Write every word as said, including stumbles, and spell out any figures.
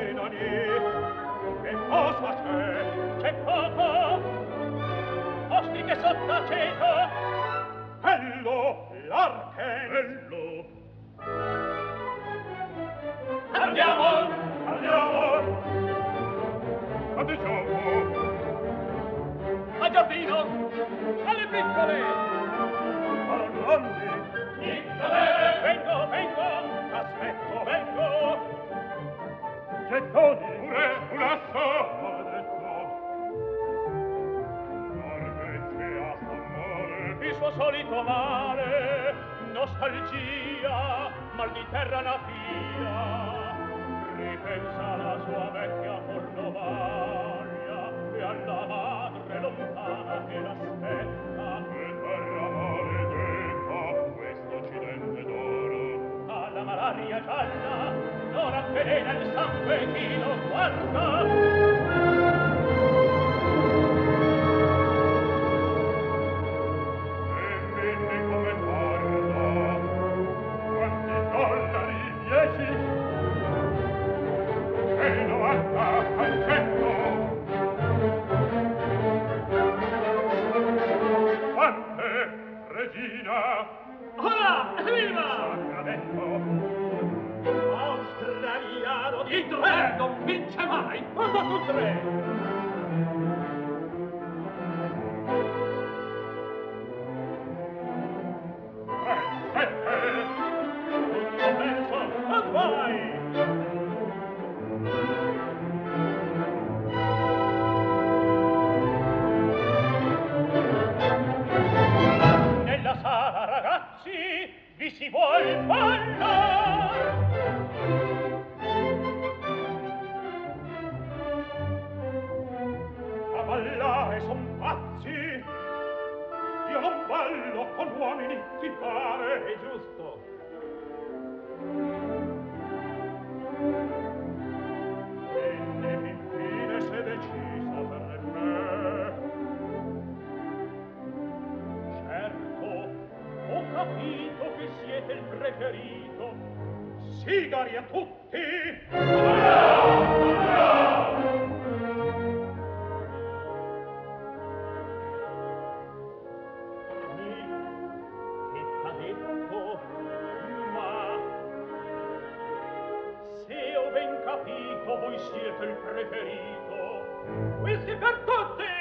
Benoni. Che cosa c'è? C'è poco. Ostriche sott'aceto. Bello, l'arche. Bello. Andiamo, andiamo. Andiamo. A giardino, alle piccole. A grandi. Piccole. Vengo, vengo. Aspetto, vengo. Gettoni. Pure un asso. Maledetto. Marvecce a s'amore. Il suo solito male. Nostalgia. Mal di terra natia. Ripensa alla sua vecchia Cornovaglia e alla madre lontana che l'aspetta. E terra maledetta, questo occidente d'oro. Alla malaria gialla, non avvelena il sangue chi lo guarda. Hola, viva! Sacramento! Australiano di tre non vince mai! Quanto su tre? Tre, sette! Tutto perso, ad vai! Nella sala, ragazzi, vi si vuol ballare. A ballare son pazzi. Io non ballo con uomini, ti pare? È giusto. Quindi infine s'è decisa per me. Certo, ho capito che siete il preferito. Sigari a tutti! Mi, che t'ha detto? Ma se ho ben capito, voi siete il preferito. Questi per tutti!